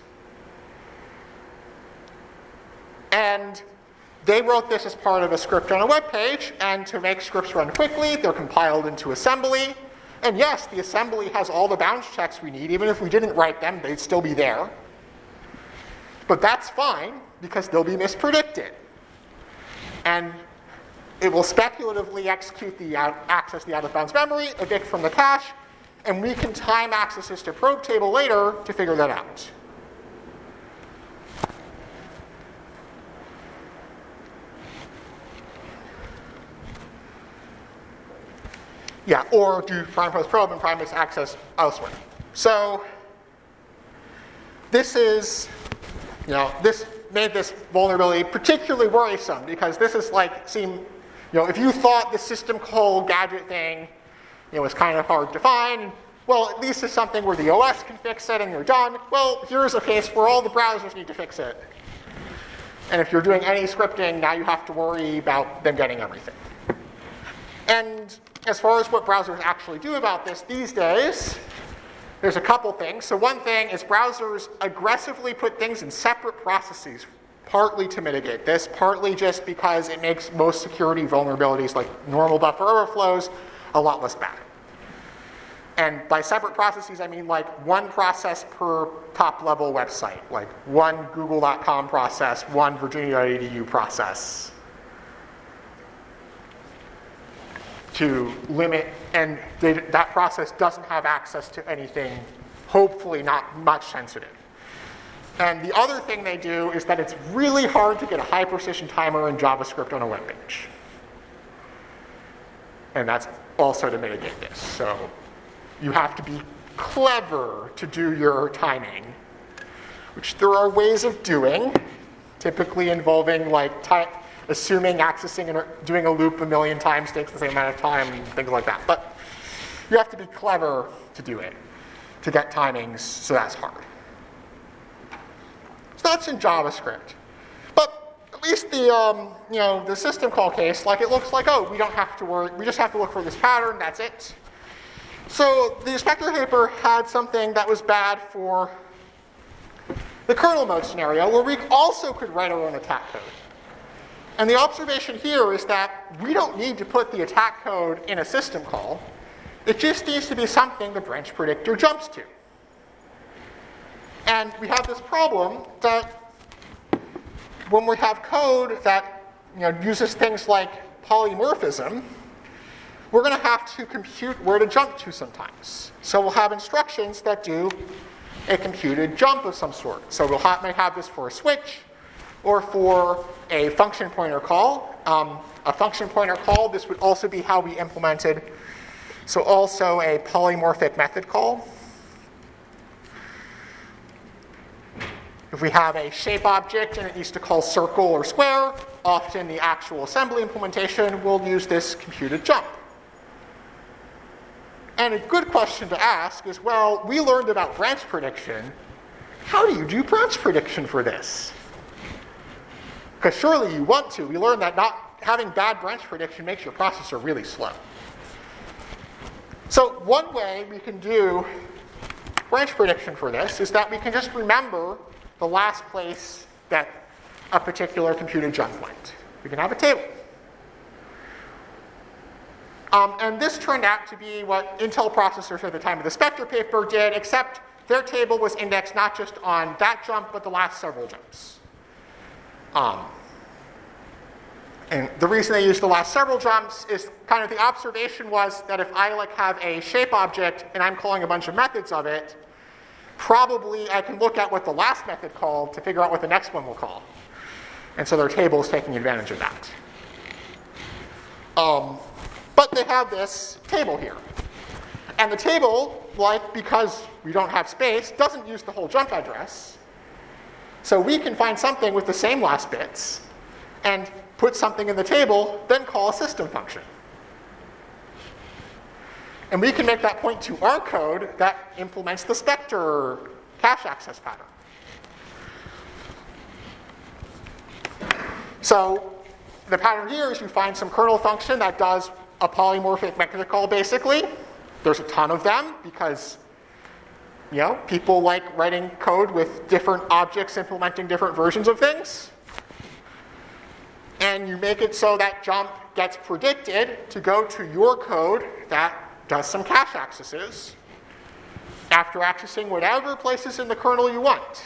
And they wrote this as part of a script on a web page, and to make scripts run quickly, they're compiled into assembly. And yes, the assembly has all the bounds checks we need. Even if we didn't write them, they'd still be there. But that's fine, because they'll be mispredicted. And it will speculatively execute access the out-of-bounds memory, evict from the cache, and we can time accesses to probe table later to figure that out. Yeah, or do prime post probe and prime post access elsewhere. So this is, this made this vulnerability particularly worrisome because this is if you thought the system call gadget thing, was kind of hard to find, well, at least it's something where the OS can fix it and you're done. Well, here's a case where all the browsers need to fix it. And if you're doing any scripting, now you have to worry about them getting everything. And as far as what browsers actually do about this these days, there's a couple things. So one thing is browsers aggressively put things in separate processes, partly to mitigate this, partly just because it makes most security vulnerabilities like normal buffer overflows a lot less bad. And by separate processes, I mean one process per top-level website, like one google.com process, one virginia.edu process, to limit, and that process doesn't have access to anything, hopefully not much sensitive. And the other thing they do is that it's really hard to get a high precision timer in JavaScript on a web page. And that's also to mitigate this. So you have to be clever to do your timing, which there are ways of doing, typically involving like assuming accessing and doing a loop a million times takes the same amount of time, and things like that. But you have to be clever to do it, to get timings, so that's hard. So that's in JavaScript. But at least the system call case, like it looks like, oh, we don't have to worry, we just have to look for this pattern, that's it. So the Spectre paper had something that was bad for the kernel mode scenario, where we also could write our own attack code. And the observation here is that we don't need to put the attack code in a system call. It just needs to be something the branch predictor jumps to. And we have this problem that when we have code that uses things like polymorphism, we're going to have to compute where to jump to sometimes. So we'll have instructions that do a computed jump of some sort. So we'll might have this for a switch or for a function pointer call. A function pointer call, this would also be how we implemented. So also a polymorphic method call. If we have a shape object and it needs to call circle or square, often the actual assembly implementation will use this computed jump. And a good question to ask is, well, we learned about branch prediction. How do you do branch prediction for this? Because surely you want to. We learned that not having bad branch prediction makes your processor really slow. So one way we can do branch prediction for this is that we can just remember the last place that a particular computed jump went. We can have a table. And this turned out to be what Intel processors at the time of the Spectre paper did, except their table was indexed not just on that jump, but the last several jumps. And the reason they used the last several jumps is kind of the observation was that if I have a shape object and I'm calling a bunch of methods of it, probably I can look at what the last method called to figure out what the next one will call. And so their table is taking advantage of that. But they have this table here. And the table, because we don't have space, doesn't use the whole jump address. So we can find something with the same last bits and put something in the table, then call a system function. And we can make that point to our code that implements the Spectre cache access pattern. So the pattern here is you find some kernel function that does a polymorphic method call, basically. There's a ton of them because people like writing code with different objects implementing different versions of things. And you make it so that jump gets predicted to go to your code that does some cache accesses after accessing whatever places in the kernel you want.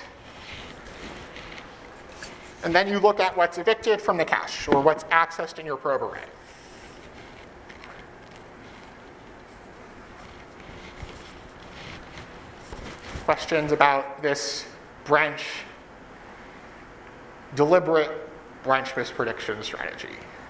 And then you look at what's evicted from the cache or what's accessed in your probe array. Questions about this deliberate branch misprediction strategy?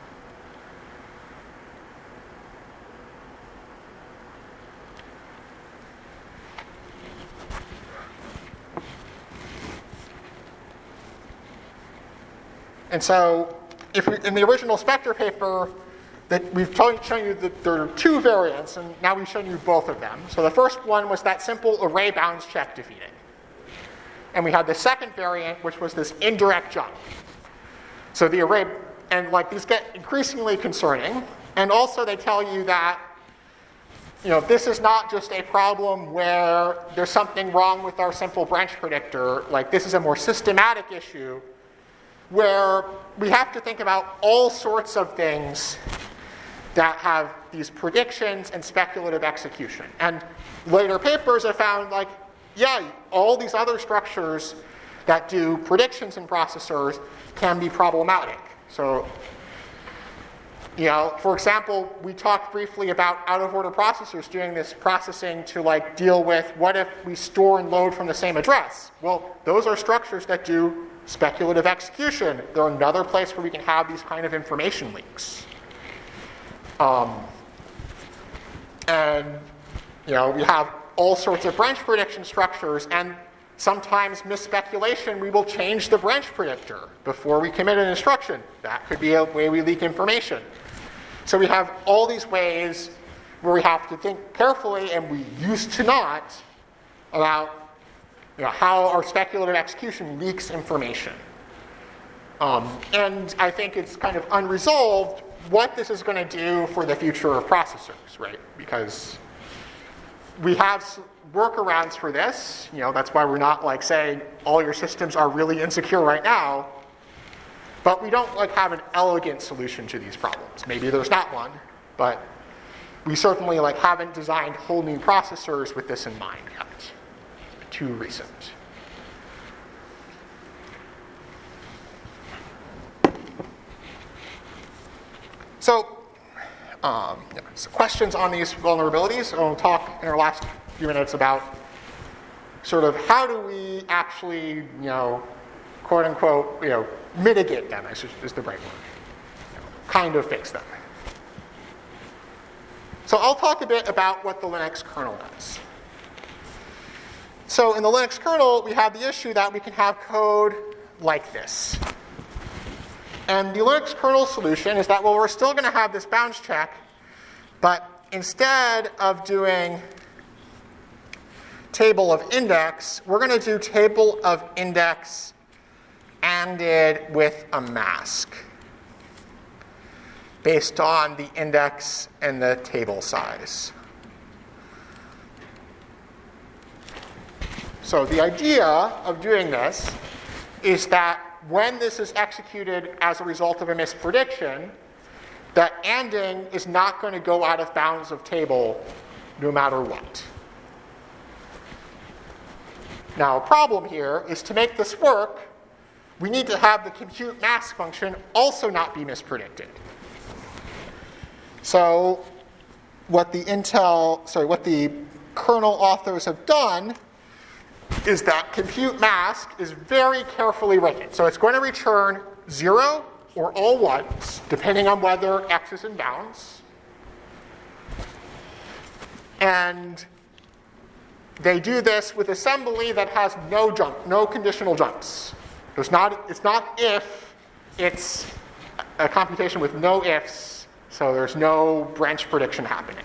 And so, in the original Spectre paper, that we've shown you that there are two variants, and now we've shown you both of them. So the first one was that simple array bounds check defeated. And we had the second variant, which was this indirect jump. So the array, and these get increasingly concerning. And also they tell you that, this is not just a problem where there's something wrong with our simple branch predictor. This is a more systematic issue where we have to think about all sorts of things that have these predictions and speculative execution. And later papers have found, all these other structures that do predictions in processors can be problematic. So, For example, we talked briefly about out-of-order processors doing this processing to like deal with what if we store and load from the same address. Well, those are structures that do speculative execution. They're another place where we can have these kind of information leaks. And we have all sorts of branch prediction structures, and sometimes misspeculation, we will change the branch predictor before we commit an instruction. That could be a way we leak information. So we have all these ways where we have to think carefully, and we used to not, about how our speculative execution leaks information. And I think it's kind of unresolved what this is going to do for the future of processors, right? Because we have workarounds for this. That's why we're not like saying all your systems are really insecure right now. But we don't like have an elegant solution to these problems. Maybe there's not one, but we certainly like haven't designed whole new processors with this in mind yet. Too recent. So questions on these vulnerabilities. We'll talk in our last few minutes about sort of how do we actually, quote unquote, mitigate them is the right word. Kind of fix them. So I'll talk a bit about what the Linux kernel does. So in the Linux kernel, we have the issue that we can have code like this. And the Linux kernel solution is that, well, we're still going to have this bounds check, but instead of doing table of index, we're going to do table of index ANDed with a mask based on the index and the table size. So the idea of doing this is that when this is executed as a result of a misprediction, that ANDing is not going to go out of bounds of table no matter what. Now, a problem here is to make this work, we need to have the compute mask function also not be mispredicted. So what the kernel authors have done is that compute mask is very carefully written. So it's going to return 0 or all ones, depending on whether x is in bounds. And they do this with assembly that has no conditional jumps. It's not if, it's a computation with no ifs, so there's no branch prediction happening.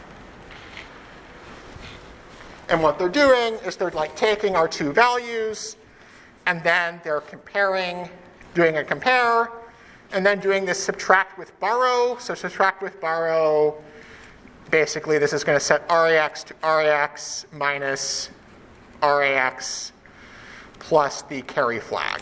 And what they're doing is they're like taking our two values, and then they're doing a compare, and then doing this subtract with borrow. So subtract with borrow, basically this is going to set RAX to RAX minus RAX plus the carry flag.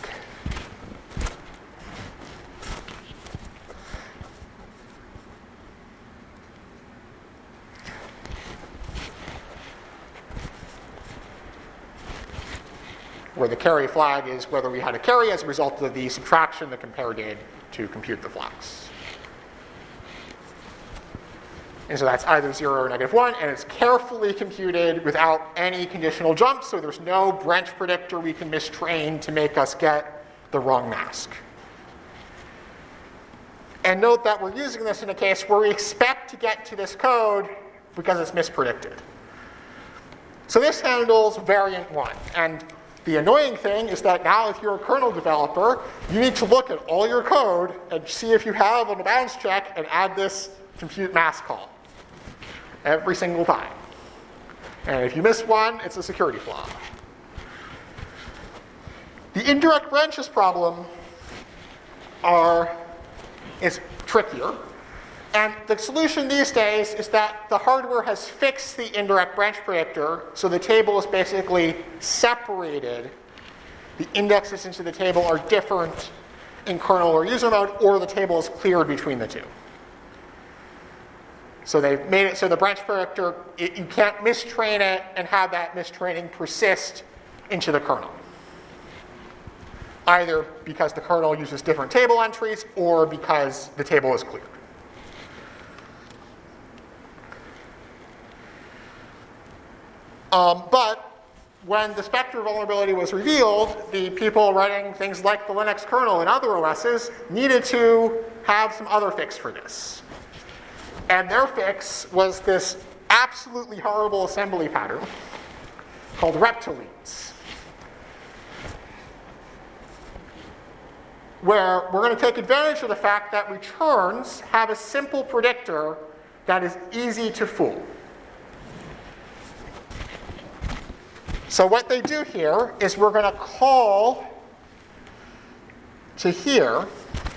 Where the carry flag is whether we had a carry as a result of the subtraction the compare did to compute the flags. And so that's either 0 or -1, and it's carefully computed without any conditional jumps, so there's no branch predictor we can mistrain to make us get the wrong mask. And note that we're using this in a case where we expect to get to this code because it's mispredicted. So this handles variant 1. And the annoying thing is that now if you're a kernel developer, you need to look at all your code and see if you have a bounds check and add this compute mask call every single time. And if you miss one, it's a security flaw. The indirect branches problem is trickier. And the solution these days is that the hardware has fixed the indirect branch predictor, so the table is basically separated. The indexes into the table are different in kernel or user mode, or the table is cleared between the two. So they've made it so the branch predictor, you can't mistrain it and have that mistraining persist into the kernel. Either because the kernel uses different table entries or because the table is cleared. But when the Spectre vulnerability was revealed, the people writing things like the Linux kernel and other OSs needed to have some other fix for this. And their fix was this absolutely horrible assembly pattern called reptiles, where we're going to take advantage of the fact that returns have a simple predictor that is easy to fool. So what they do here is we're going to call to here,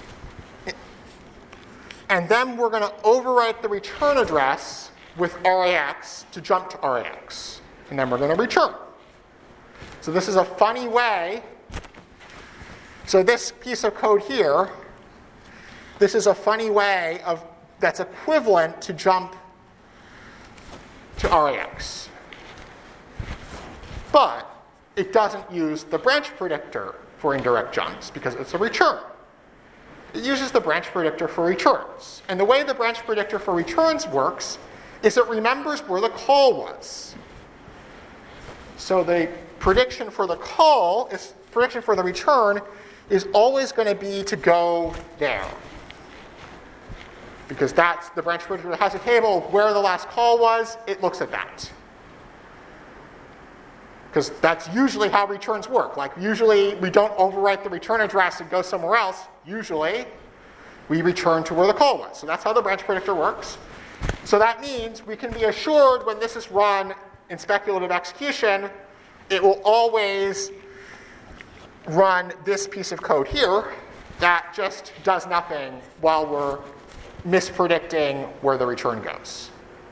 and then we're going to overwrite the return address with RAX to jump to RAX. And then we're going to return. So this is a funny way. So this piece of code here, this is a funny way that's equivalent to jump to RAX. But it doesn't use the branch predictor for indirect jumps because it's a return. It uses the branch predictor for returns. And the way the branch predictor for returns works is it remembers where the call was. So the prediction for the return is always going to be to go there. Because that's the branch predictor that has a table of where the last call was, it looks at that. Because that's usually how returns work. Like usually we don't overwrite the return address and go somewhere else. Usually we return to where the call was. So that's how the branch predictor works. So that means we can be assured when this is run in speculative execution, it will always run this piece of code here that just does nothing while we're mispredicting where the return goes.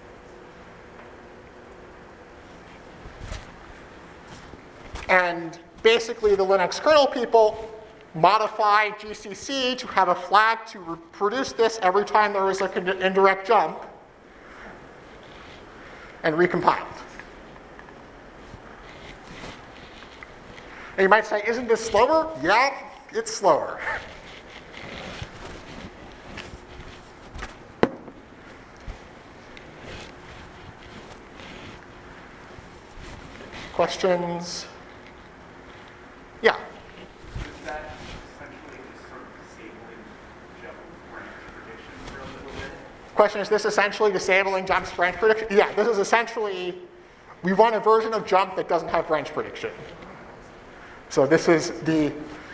And basically the Linux kernel people modify GCC to have a flag to produce this every time there is an indirect jump and recompile. And you might say, isn't this slower? Yeah, it's slower. Questions? Yeah. Is that essentially just sort of disabling jump branch prediction for a little bit? Question, is this essentially disabling jump's branch prediction? Yeah, this is essentially, we run a version of jump that doesn't have branch prediction. So this is the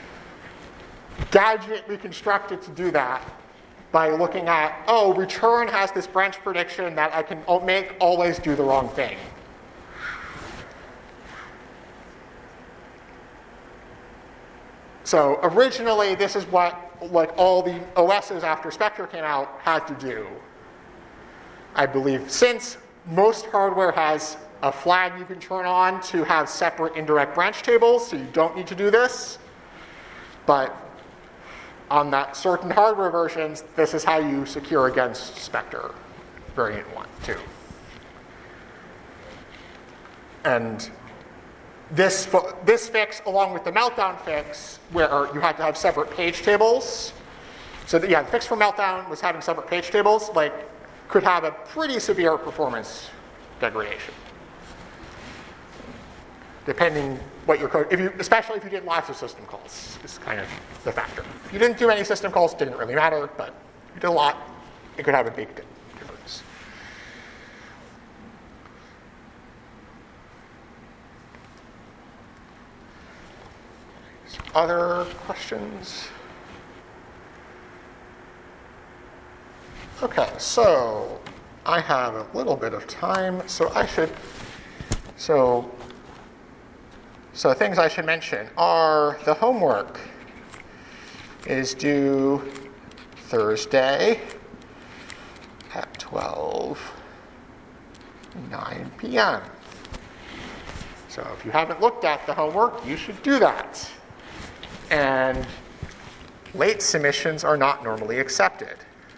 gadget we constructed to do that by looking at, oh, return has this branch prediction that I can make always do the wrong thing. So originally, this is what like all the OSs after Spectre came out had to do. I believe since most hardware has a flag you can turn on to have separate indirect branch tables, so you don't need to do this. But on that certain hardware versions, this is how you secure against Spectre variant 1, 2. And this fix, along with the Meltdown fix, where you had to have separate page tables. So the fix for Meltdown was having separate page tables, could have a pretty severe performance degradation. Depending what your code, especially if you did lots of system calls, is kind of the factor. If you didn't do any system calls, it didn't really matter, but if you did a lot, it could have a big difference. Other questions? Okay, so I have a little bit of time, so things I should mention are the homework is due Thursday at 9 p.m. So if you haven't looked at the homework, you should do that. And late submissions are not normally accepted.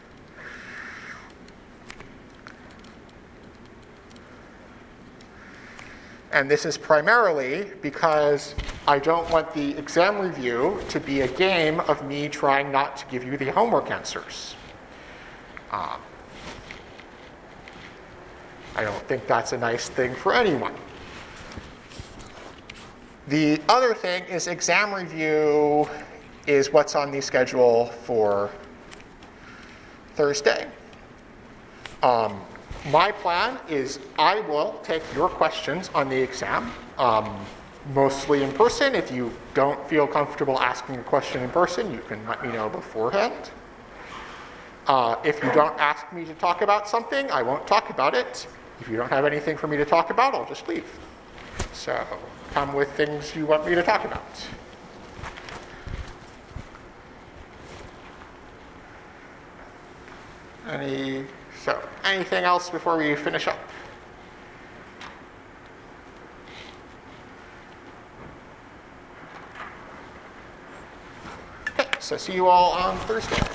And this is primarily because I don't want the exam review to be a game of me trying not to give you the homework answers. I don't think that's a nice thing for anyone. The other thing is exam review is what's on the schedule for Thursday. My plan is I will take your questions on the exam, mostly in person. If you don't feel comfortable asking a question in person, you can let me know beforehand. If you don't ask me to talk about something, I won't talk about it. If you don't have anything for me to talk about, I'll just leave. So come with things you want me to talk about. Anything else before we finish up? Okay, so see you all on Thursday.